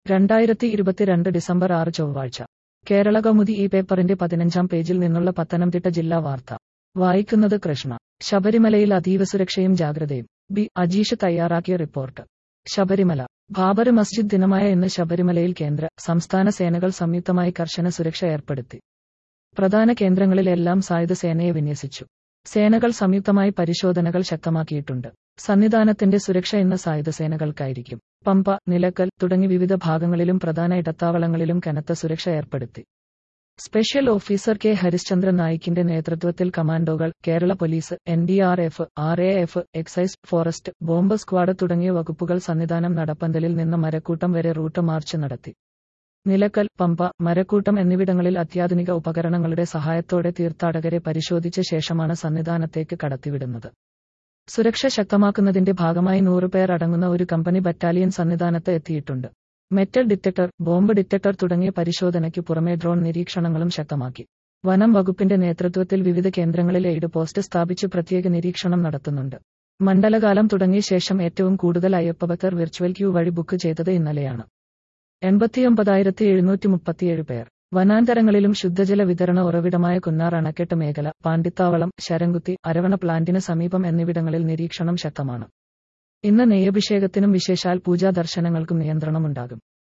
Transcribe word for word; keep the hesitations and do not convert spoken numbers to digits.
രണ്ടായിരത്തി ഇരുപത്തിരണ്ട് ഡിസംബർ ആറ് ചൊവ്വാഴ്ച കേരളകൗമുദി ഈ പേപ്പറിന്റെ പതിനഞ്ചാം പേജിൽ നിന്നുള്ള പത്തനംതിട്ട ജില്ലാ വാർത്ത വായിക്കുന്നത് കൃഷ്ണ. ശബരിമലയിൽ അതീവ സുരക്ഷയും ജാഗ്രതയും. ബി അജീഷ് തയ്യാറാക്കിയ റിപ്പോർട്ട്. ശബരിമല ബാബറി മസ്ജിദ് ദിനമായ ഇന്ന് ശബരിമലയിൽ കേന്ദ്ര സംസ്ഥാന സേനകൾ സംയുക്തമായി കർശന സുരക്ഷ ഏർപ്പെടുത്തി. പ്രധാന കേന്ദ്രങ്ങളിലെല്ലാം സായുധ സേനയെ വിന്യസിച്ചു. സേനകൾ സംയുക്തമായി പരിശോധനകൾ ശക്തമാക്കിയിട്ടുണ്ട്. സന്നിധാനത്തിന്റെ സുരക്ഷ ഇന്ന് സായുധ സേനകൾക്കായിരിക്കും. പമ്പ, നിലക്കൽ തുടങ്ങി വിവിധ ഭാഗങ്ങളിലും പ്രധാന ഇടത്താവളങ്ങളിലും കനത്ത സുരക്ഷ ഏർപ്പെടുത്തി. സ്പെഷ്യൽ ഓഫീസർ കെ ഹരിശ്ചന്ദ്രൻ നായിക്കിന്റെ നേതൃത്വത്തിൽ കമാൻഡോകൾ, Kerala police, N D R F, R A F, excise, forest, bomb squad തുടങ്ങിയ വകുപ്പുകൾ സന്നിധാനം നടപ്പന്തലിൽ നിന്ന് മരക്കൂട്ടം വരെ റൂട്ട് മാർച്ച് നടത്തി. നിലക്കൽ, പമ്പ, മരക്കൂട്ടം എന്നിവിടങ്ങളിൽ അത്യാധുനിക ഉപകരണങ്ങളുടെ സഹായത്തോടെ തീർത്ഥാടകരെ പരിശോധിച്ച ശേഷമാണ് സന്നിധാനത്തേക്ക് കടത്തിവിടുന്നത്. സുരക്ഷ ശക്തമാക്കുന്നതിന്റെ ഭാഗമായി നൂറ് പേർ അടങ്ങുന്ന ഒരു കമ്പനി ബറ്റാലിയൻ സന്നിധാനത്ത് എത്തിയിട്ടുണ്ട്. മെറ്റൽ ഡിറ്റക്ടർ, ബോംബ് ഡിറ്റക്ടർ തുടങ്ങിയ പരിശോധനയ്ക്കു പുറമെ ഡ്രോൺ നിരീക്ഷണങ്ങളും ശക്തമാക്കി. വനം വകുപ്പിന്റെ നേതൃത്വത്തിൽ വിവിധ കേന്ദ്രങ്ങളിൽ എയ്ഡ് പോസ്റ്റ് സ്ഥാപിച്ച് പ്രത്യേക നിരീക്ഷണം നടത്തുന്നുണ്ട്. മണ്ഡലകാലം തുടങ്ങിയ ശേഷം ഏറ്റവും കൂടുതൽ അയ്യപ്പഭക്തർ വിർച്വൽ ക്യൂ വഴി ബുക്ക് ചെയ്തത് ഇന്നലെയാണ്. എൺപത്തിയൊമ്പതായിരത്തി എഴുന്നൂറ്റി മുപ്പത്തിയേഴ് പേർ. വനാന്തരങ്ങളിലും ശുദ്ധജല വിതരണ ഉറവിടമായ കുന്നാർ അണക്കെട്ട് മേഖല, പാണ്ടിത്താവളം, ശരംകുത്തി, അരവണ പ്ലാന്റിന് സമീപം എന്നിവിടങ്ങളിൽ നിരീക്ഷണം ശക്തമാണ്. ഇന്ന് നെയ്യഭിഷേകത്തിനും വിശേഷാൽ പൂജാ ദർശനങ്ങൾക്കും നിയന്ത്രണമുണ്ടാകും.